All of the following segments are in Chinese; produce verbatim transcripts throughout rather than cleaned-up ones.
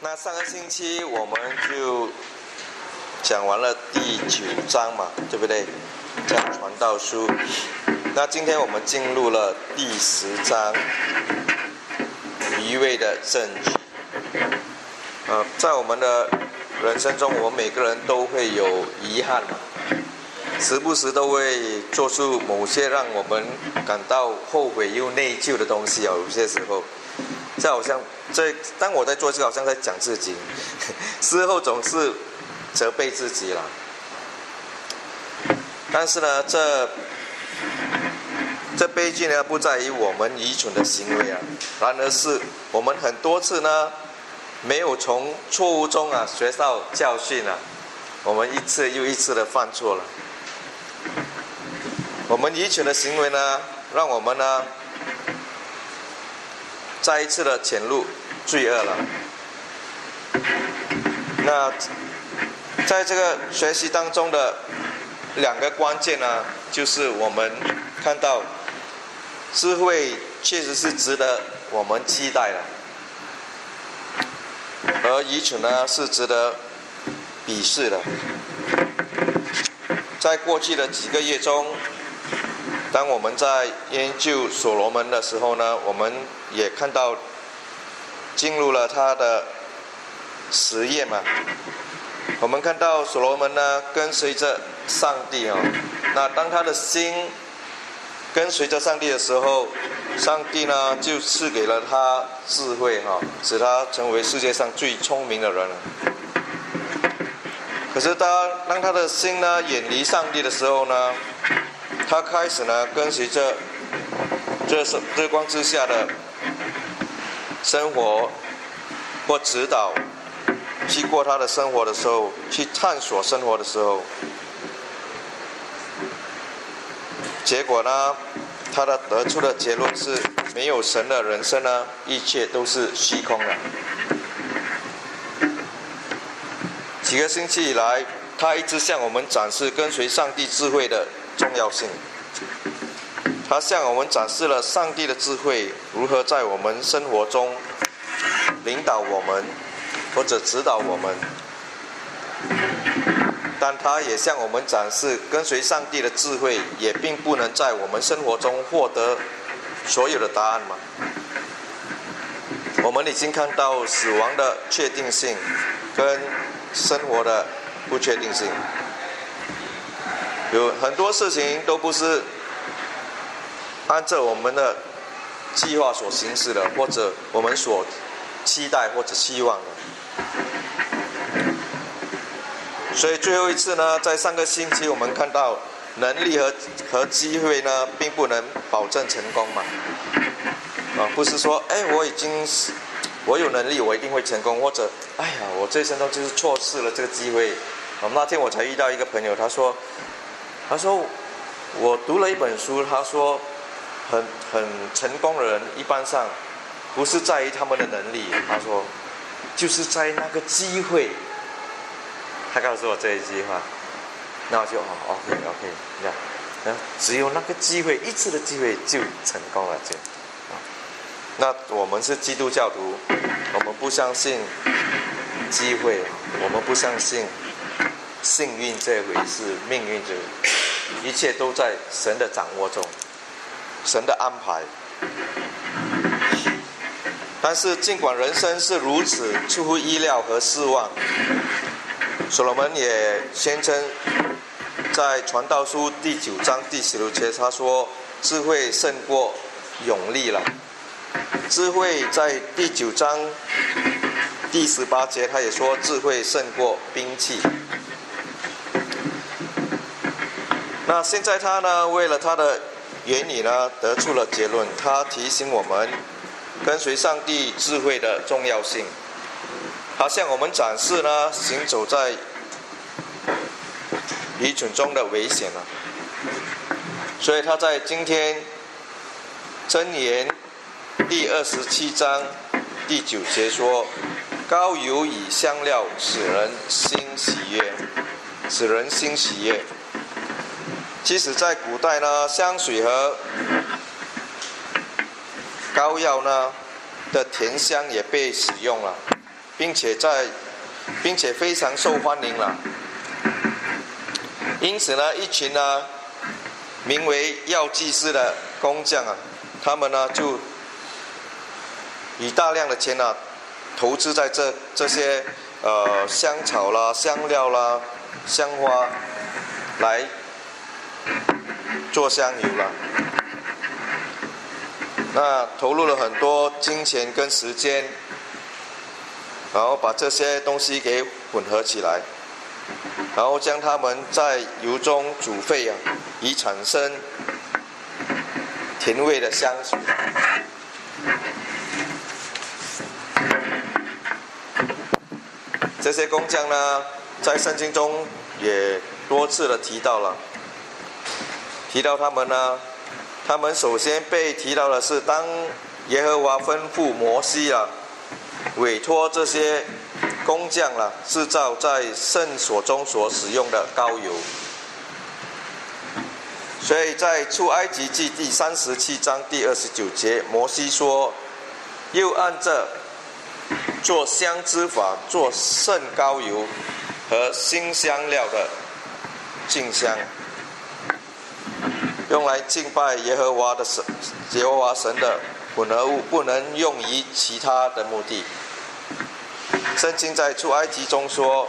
那上个星期我们就讲完了第九章嘛，对不对？讲传道书。那今天我们进入了第十章，愚昧的证据。呃，在我们的人生中，我们每个人都会有遗憾嘛，时不时都会做出某些让我们感到后悔又内疚的东西啊。有些时候，这好像这当我在做这个，好像在讲自己，事后总是责备自己啦。但是呢，这这悲剧呢，不在于我们愚蠢的行为啊，然而是我们很多次呢，没有从错误中啊学到教训啊，我们一次又一次的犯错了。我们愚蠢的行为呢，让我们呢再一次的潜入罪恶了。那在这个学习当中的两个关键呢，就是我们看到智慧确实是值得我们期待的，而愚蠢呢是值得鄙视的。在过去的几个月中，当我们在研究所罗门的时候呢，我们也看到进入了他的实验嘛。我们看到所罗门呢跟随着上帝啊，那当他的心跟随着上帝的时候，上帝呢就赐给了他智慧哈，使他成为世界上最聪明的人了。可是当当他的心呢远离上帝的时候呢，他开始呢跟随着这日光之下的生活或指导，去过他的生活的时候，去探索生活的时候，结果呢，他的得出的结论是，没有神的人生呢，一切都是虚空的。几个星期以来，他一直向我们展示跟随上帝智慧的重要性。他向我们展示了上帝的智慧如何在我们生活中领导我们，或者指导我们。但他也向我们展示，跟随上帝的智慧也并不能在我们生活中获得所有的答案嘛。我们已经看到死亡的确定性跟生活的不确定性，有很多事情都不是按照我们的计划所行事的，或者我们所期待或者希望的。所以最后一次呢，在上个星期我们看到能力和和机会呢，并不能保证成功嘛。啊，不是说哎，我已经我有能力，我一定会成功，或者哎呀，我这一生中就是错失了这个机会。啊，那天我才遇到一个朋友，他说，他说我读了一本书，他说很很成功的人一般上不是在于他们的能力，他说就是在那个机会。他告诉我这一句话，那我就哦 OK OK 这样，只有那个机会，一次的机会就成功了就。那我们是基督教徒，我们不相信机会，我们不相信幸运这回事，命运这回事，一切都在神的掌握中，神的安排。但是尽管人生是如此出乎意料和失望，所罗门也宣称，在传道书第九章第十六节，他说智慧胜过勇力了。智慧在第九章第十八节，他也说智慧胜过兵器。那现在他呢，为了他的原理呢，得出了结论。他提醒我们跟随上帝智慧的重要性。他向我们展示呢，行走在愚蠢中的危险了。所以他在今天箴言第二十七章第九节说：“膏油与香料使人心喜悦，使人心喜悦。”其实，在古代呢，香水和膏药呢的甜香也被使用了， 并且在，并且非常受欢迎了。因此呢，一群呢名为药剂师的工匠啊，他们呢就以大量的钱啊投资在这这些呃香草啦、香料啦、香花来做香油了。那投入了很多金钱跟时间，然后把这些东西给混合起来，然后将它们在油中煮沸啊，以产生甜味的香水。这些工匠呢，在圣经中也多次的提到了，提到他们呢，他们首先被提到的是，当耶和华吩咐摩西啊，委托这些工匠啦、啊，制造在圣所中所使用的膏油。所以在出埃及记第三十七章第二十九节，摩西说，又按着做香之法，做圣膏油和新香料的净香，用来敬拜耶和华的神，耶和华神的混合物，不能用于其他的目的。圣经在出埃及中说，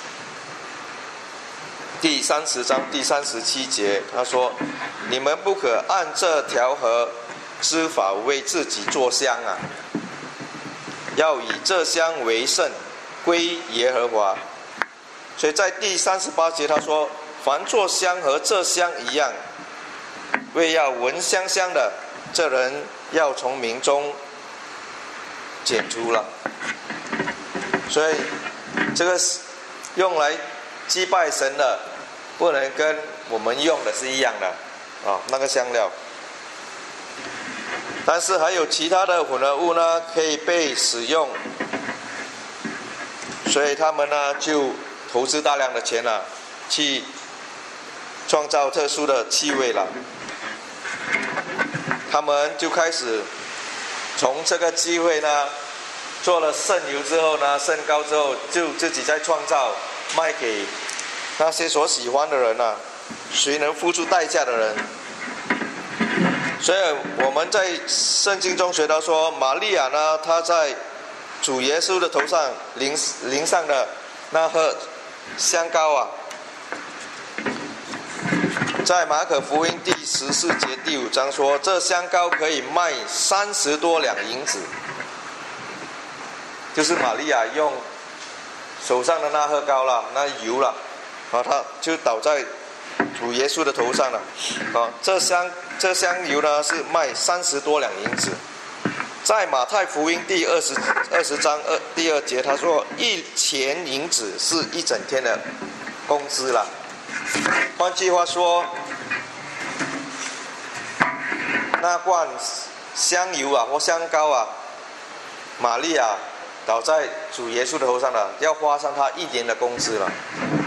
第三十章第三十七节，他说：“你们不可按这条和之法为自己做香啊，要以这香为圣，归耶和华。”所以在第三十八节他说：“凡做香和这香一样，为要闻香香的，这人要从民中剪除了。”所以这个用来祭拜神的，不能跟我们用的是一样的啊，那个香料。但是还有其他的混合物呢，可以被使用，所以他们呢就投资大量的钱了，去创造特殊的气味了。他们就开始从这个机会呢，做了圣油之后呢，圣膏之后，就自己再创造，卖给那些所喜欢的人啊，谁能付出代价的人。所以我们在圣经中学到说，玛利亚呢，她在主耶稣的头上淋淋上的那盒香膏啊，在马可福音第十四节第五章说，这香膏可以卖三十多两银子，就是玛利亚用手上的那盒膏了，那油了，啊，他就倒在主耶稣的头上了，啊，这香这香油呢是卖三十多两银子。在马太福音第二十二十章二第二节，他说一钱银子是一整天的工资了。换句话说，那罐香油啊或香膏啊，玛利亚倒在主耶稣的头上了，要花上他一年的工资了。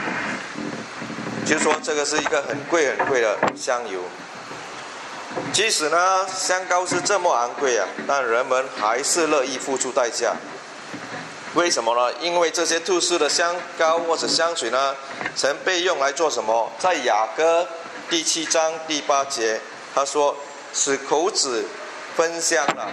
就是说，这个是一个很贵很贵的香油。即使呢香膏是这么昂贵啊，但人们还是乐意付出代价。为什么呢？因为这些特殊的香膏或者香水呢，曾被用来做什么？在雅歌第七章第八节，他说使口子芬香了。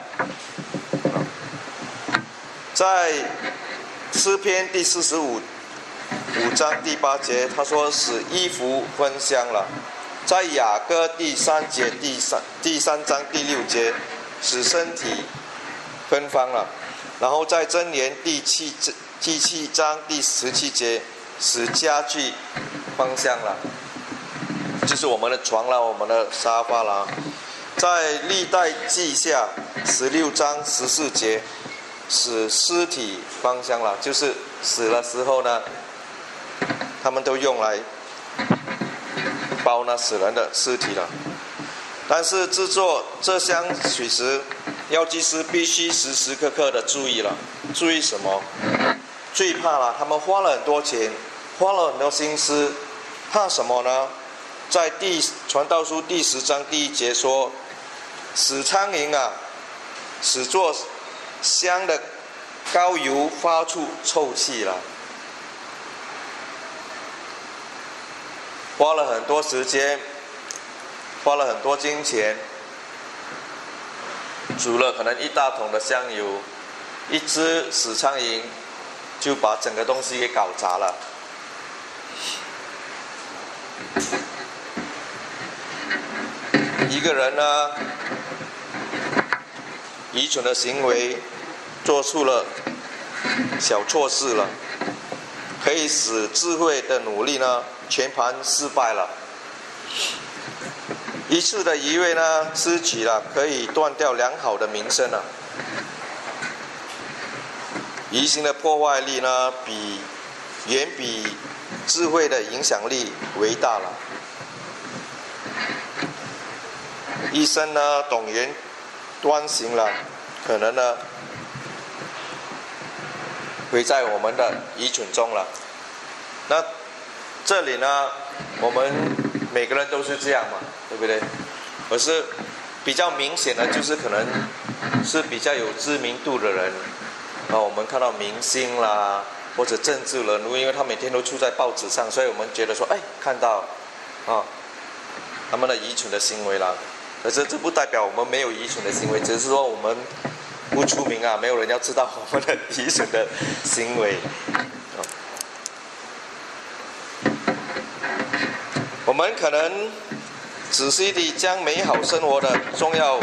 在诗篇第四十五五章第八节，他说使衣服芬香了。在雅歌第三节第三第三章第六节，使身体芬芳了。然后在箴言第七第七章第十七节，使家具芳香了，就是我们的床啦，我们的沙发啦。在历代记下十六章十四节，使尸体芳香了，就是死的时候呢，他们都用来包那死人的尸体了。但是制作这香水时，药剂师必须时时刻刻的注意了。注意什么？最怕了，他们花了很多钱，花了很多心思，怕什么呢？在第传道书第十章第一节说，使苍蝇啊，使做香的膏油发出臭气了，花了很多时间，花了很多金钱，煮了可能一大桶的香油，一只死苍蝇就把整个东西给搞砸了。一个人呢，愚蠢的行为，做出了小错事了，可以使智慧的努力呢全盘失败了。一次的愚昧呢，失去了可以断掉良好的名声了。疑心的破坏力呢，比远比智慧的影响力为大了。一生呢懂言端行了，可能呢会在我们的愚蠢中了。那这里呢，我们每个人都是这样嘛，对不对？可是比较明显的就是可能是比较有知名度的人啊，我们看到明星啦，或者政治人物，因为他每天都出在报纸上，所以我们觉得说，哎，看到啊他们的愚蠢的行为啦。可是这不代表我们没有愚蠢的行为，只是说我们不出名啊，没有人要知道我们的愚蠢的行为。我们可能仔细地将美好生活的重要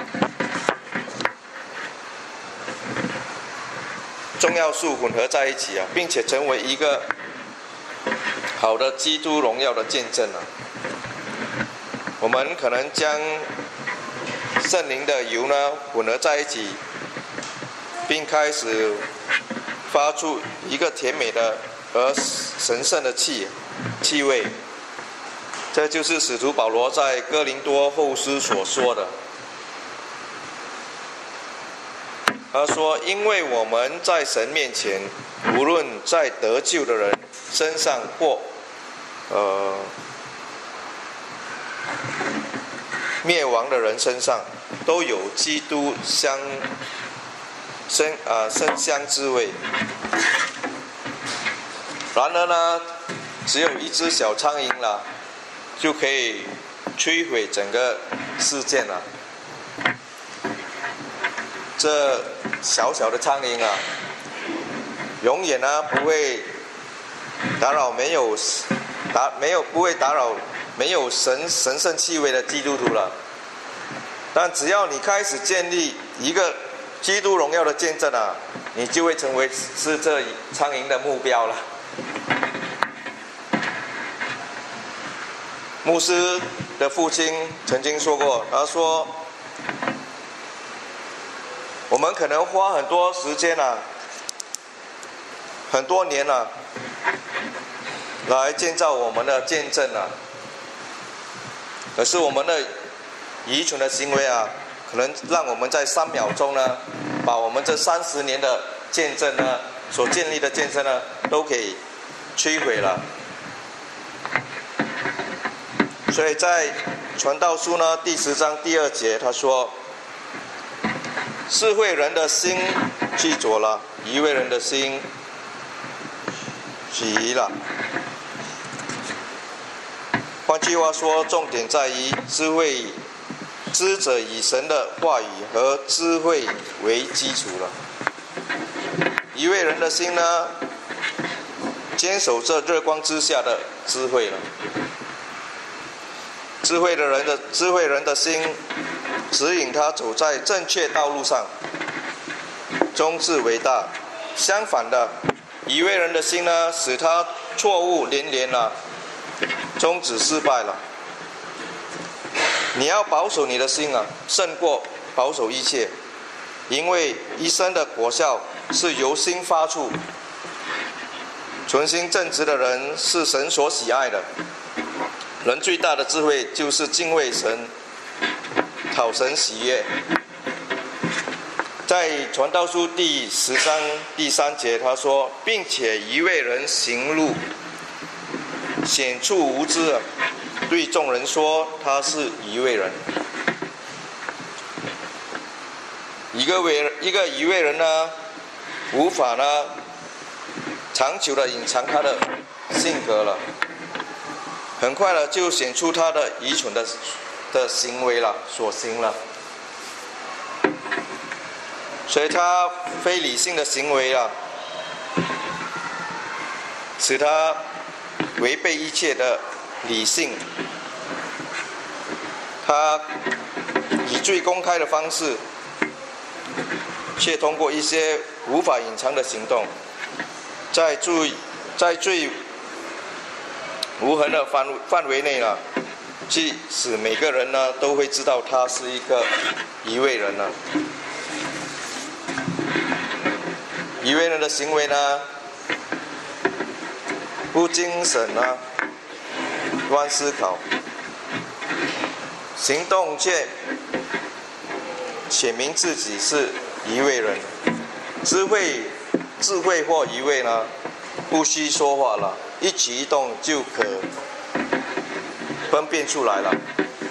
重要素混合在一起啊，并且成为一个好的基督荣耀的见证啊。我们可能将圣灵的油呢混合在一起，并开始发出一个甜美的而神圣的气气味。这就是使徒保罗在哥林多后书所说的。他说：“因为我们在神面前，无论在得救的人身上或呃灭亡的人身上，都有基督香生啊生香之味。然而呢，只有一只小苍蝇了，就可以摧毁整个事件了。这小小的苍蝇啊，永远呢不会打扰没有打没有不会打扰没有神神圣气味的基督徒了。但只要你开始建立一个基督荣耀的见证啊，你就会成为是这苍蝇的目标了。”牧师的父亲曾经说过，他说：“我们可能花很多时间啊，很多年啊，来建造我们的见证啊。可是我们的愚蠢的行为啊，可能让我们在三秒钟呢，把我们这三十年的见证呢，所建立的见证呢，都给摧毁了。”所以在传道书呢第十章第二节他说：“智慧人的心记着了，愚昧人的心起疑了。”换句话说，重点在于智慧知者以神的话语和智慧为基础了。愚昧人的心呢，坚守着日光之下的智慧了。智慧的人的智慧人的心，指引他走在正确道路上，终至伟大。相反的，愚昧人的心呢，使他错误连连了，终止失败了。你要保守你的心啊，胜过保守一切，因为一生的果效是由心发出。存心正直的人是神所喜爱的。人最大的智慧就是敬畏神，讨神喜悦。在传道书第十章第三节他说：“并且愚昧人行路显出无知，对众人说他是愚昧人。”一个为一个愚昧人呢， 无法呢长久的隐藏他的性格了，很快的就显出他的愚蠢的的行为了，所行了。所以他非理性的行为啊，使他违背一切的理性。他以最公开的方式，却通过一些无法隐藏的行动，在最在最无痕的范范围内呢，去使每个人呢都会知道他是一个愚昧人呢。愚昧人的行为呢，不精神啊，乱思考，行动却显明自己是愚昧人。智慧、智慧或愚昧呢，不需说话了，一举一动就可分辨出来了。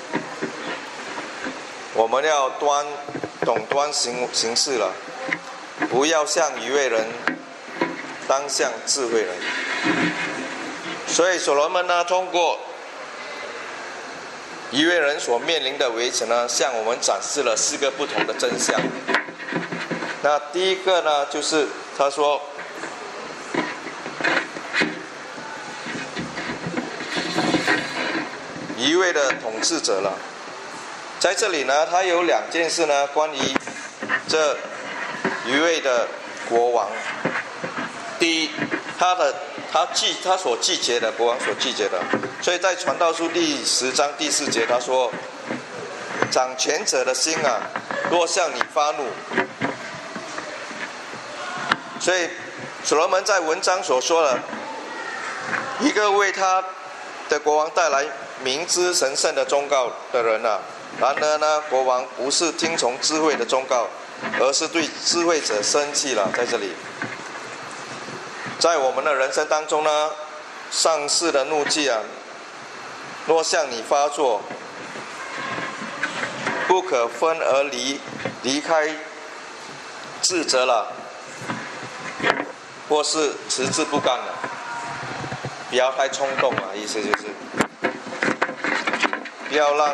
我们要端懂端行行事了。不要像愚昧人，当像智慧人。所以所罗门呢，通过愚昧人所面临的围城呢，向我们展示了四个不同的真相。那第一个呢，就是他说，愚昧的统治者了。在这里呢，他有两件事呢，关于这愚昧的国王。第一，他的他拒他所拒绝的，国王所拒绝的。所以在传道书第十章第四节，他说：“掌权者的心啊，若向你发怒。”所以所罗门在文章所说的，一个为他的国王带来明知神圣的忠告的人啊，然而呢，国王不是听从智慧的忠告，而是对智慧者生气了。在这里，在我们的人生当中呢，上世的怒气啊，若向你发作，不可分而离离开自责了，或是持之不干了，不要太冲动了。意思就是不要让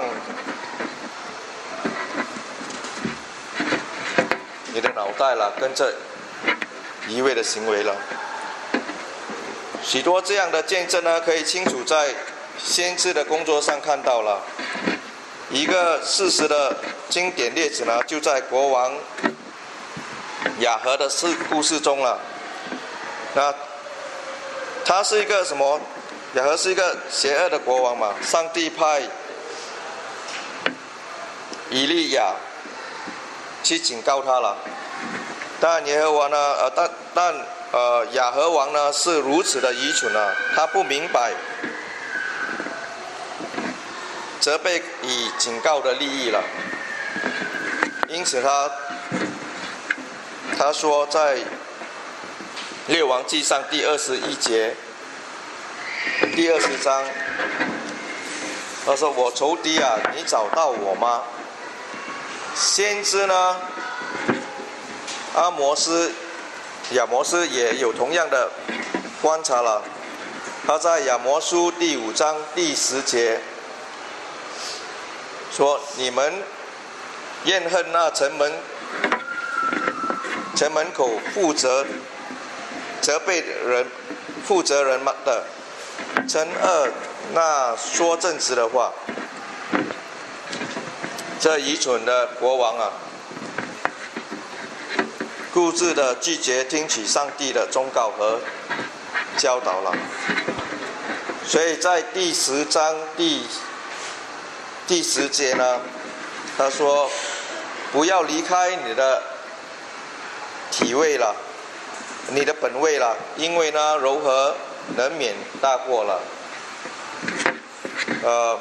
你的脑袋了跟着一味的行为了。许多这样的见证呢，可以清楚在先知的工作上看到了。一个事实的经典例子呢，就在国王亚和的事故事中了。那他是一个什么？亚和是一个邪恶的国王嘛。上帝派以利亚去警告他了，但耶和华呢？呃，但但呃，亚和王呢是如此的愚蠢啊，他不明白责备与警告的利益了，因此他他说在列王纪上第二十一节第二十章，他说：“我仇敌啊，你找到我吗？”先知呢，阿摩斯、亚摩斯也有同样的观察了。他在亚摩书第五章第十节说：“你们怨恨那城门城门口负责责备人负责人的，称恶那说正直的话。”这愚蠢的国王啊，固执的拒绝听取上帝的忠告和教导了。所以在第十章第第十节呢，他说：“不要离开你的体位了，你的本位了，因为呢，柔和能免大过了。”呃。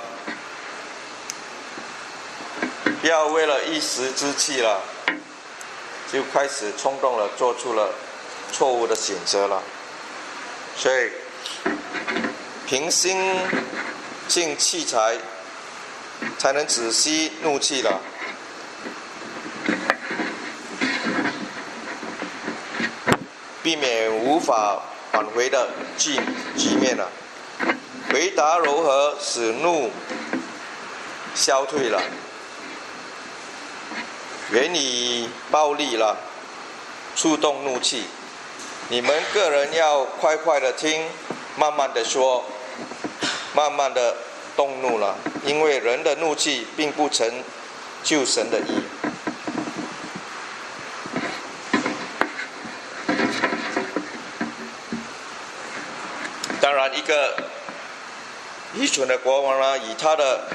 不要为了一时之气了，就开始冲动了，做出了错误的选择了。所以，平心静气才才能止息怒气了。 避免无法挽回的局局面了。回答柔和，使怒消退了，远离暴力了，触动怒气。你们个人要快快的听，慢慢的说，慢慢的动怒了，因为人的怒气并不成就神的意。当然，一个愚蠢的国王呢，以他的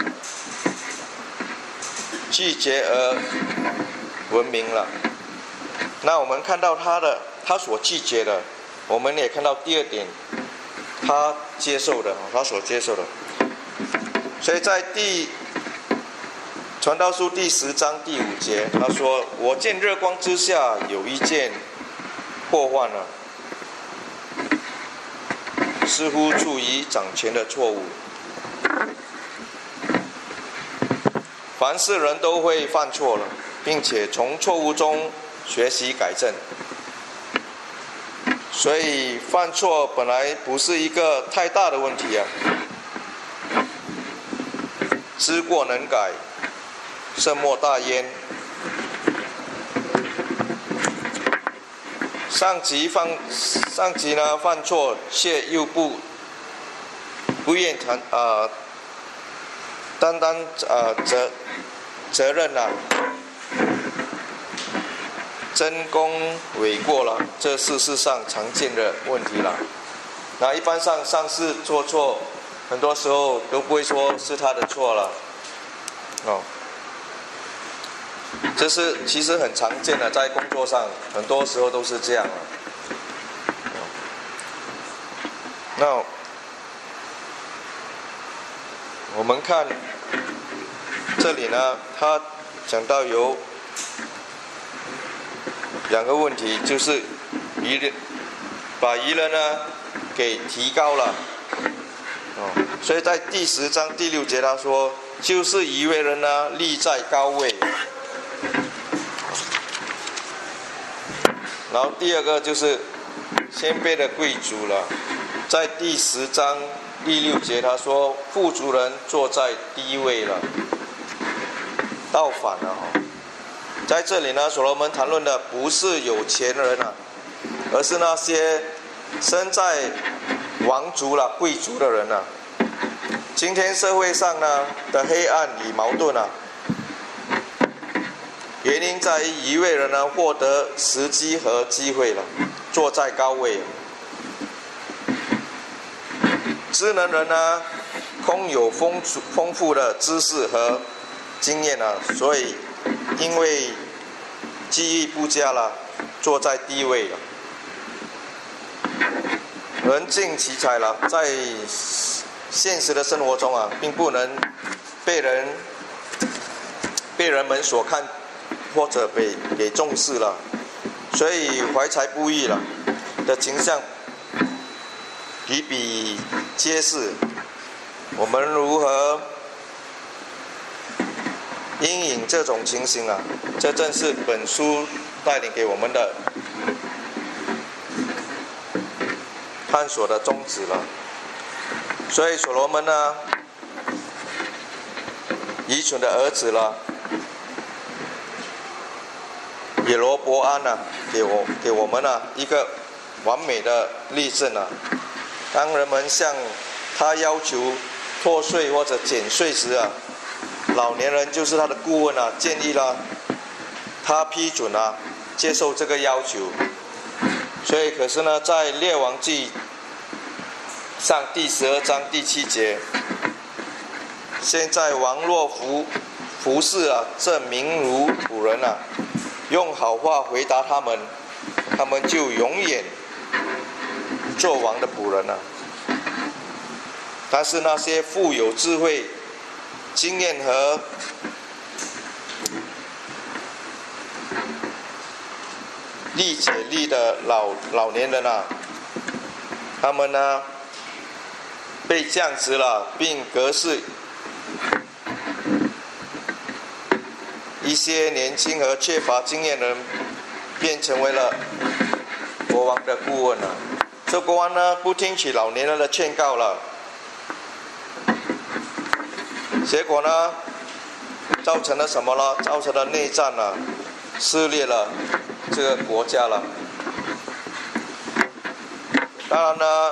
拒绝而闻名了。那我们看到他的他所拒绝的，我们也看到第二点，他接受的，他所接受的。所以在第传道书第十章第五节，他说：“我见日光之下有一件祸患了，似乎处于掌权的错误。凡是人都会犯错了，并且从错误中学习改正。所以犯错本来不是一个太大的问题啊。知过能改，胜莫大焉。上级犯上级呢犯错，却又不不愿谈啊、呃、担当啊、呃、责责任啊，争功诿过了，这是世上常见的问题了。那一般上上司做错，很多时候都不会说是他的错了，哦。这是其实很常见的，在工作上很多时候都是这样的。那我们看这里呢，他讲到有两个问题，就是愚人把愚人呢给提高了，哦，所以在第十章第六节他说，就是愚为人呢立在高位。然后第二个就是谦卑的贵族了，在第十章第六节他说，富足人坐在低位了，倒反了哦。在这里呢，所罗门谈论的不是有钱人啊，而是那些身在王族了、贵族的人啊。今天社会上呢的黑暗与矛盾啊，原因在于一位人呢获得时机和机会了，坐在高位。知能人呢，空有丰丰富的知识和经验啊，所以因为机遇不佳了，坐在低位了。人尽其才了，在现实的生活中啊，并不能被人被人们所看。或者被给重视了，所以怀才不遇了的倾向比比皆是。我们如何因应这种情形啊？这正是本书带领给我们的探索的宗旨了。所以所罗门呢，愚蠢的儿子了。耶罗伯安啊，给我给我们啊一个完美的例证啊。当人们向他要求脱税或者减税时啊，老年人就是他的顾问啊，建议了他批准啊，接受这个要求。所以，可是呢，在列王记上第十二章第七节，现在王若服服侍啊这民如仆人啊，用好话回答他们，他们就永远做王的仆人了。但是那些富有智慧、经验和理解力的老老年人啊，他们呢被降职了，并革是一些年轻和缺乏经验的人，便成为了国王的顾问啊。这国王呢不听取老年人的劝告了，结果呢造成了什么呢？造成了内战了，撕裂了这个国家了。当然呢，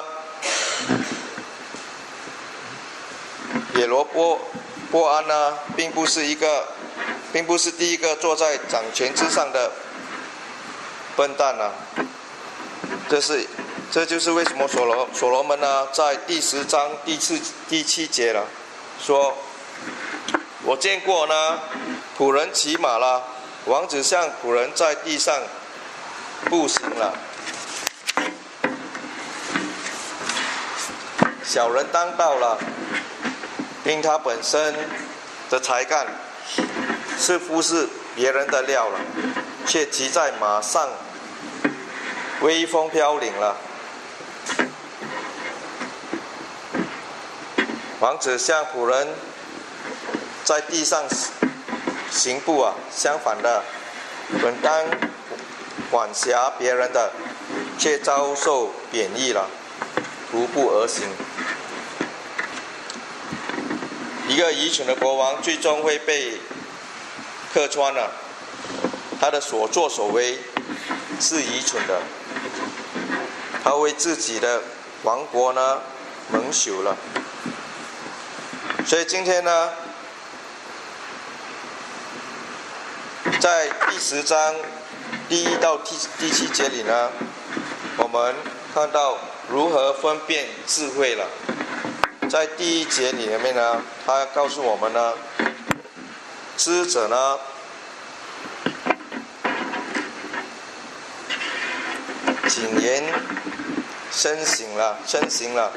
耶罗波波安呢，并不是一个，并不是第一个坐在掌权之上的笨蛋啊。这是，这就是为什么所罗所罗门呢，在第十章第四第七节了，说：我见过呢，仆人骑马了，王子像仆人在地上步行了。小人当道了，因他本身的才干是服侍别人的料了，却骑在马上威风飘零了。王子像仆人在地上行步啊，相反的，本当管辖别人的，却遭受贬义了，徒步而行。一个愚蠢的国王最终会被客穿了，他的所作所为是愚蠢的，他为自己的王国呢蒙羞了。所以今天呢，在第十章第一到第第七节里呢，我们看到如何分辨智慧了。在第一节里面呢，他告诉我们呢，知者呢，谨言慎行了，慎行了。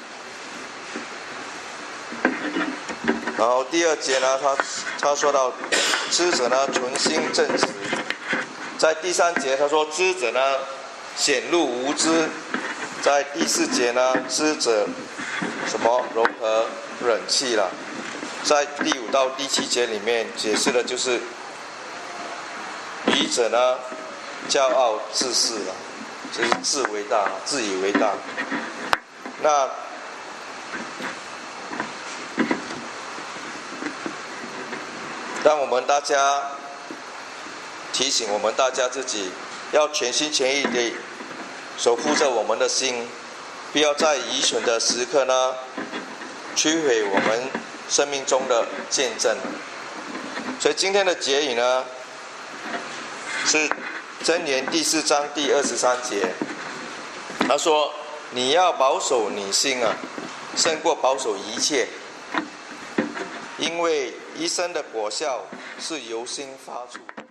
然后第二节呢，他他说到，知者呢，存心正直。在第三节他说，知者呢，显露无知。在第四节呢，知者什么柔和忍气了。在第五到第七节里面解释的就是愚者呢骄傲自恃了，就是自为大，自以为大。那让我们大家提醒我们大家自己，要全心全意地守护着我们的心，不要在愚蠢的时刻呢摧毁我们生命中的见证。所以今天的结语呢，是箴言第四章第二十三节，他说：你要保守你心啊，胜过保守一切，因为一生的果效是由心发出。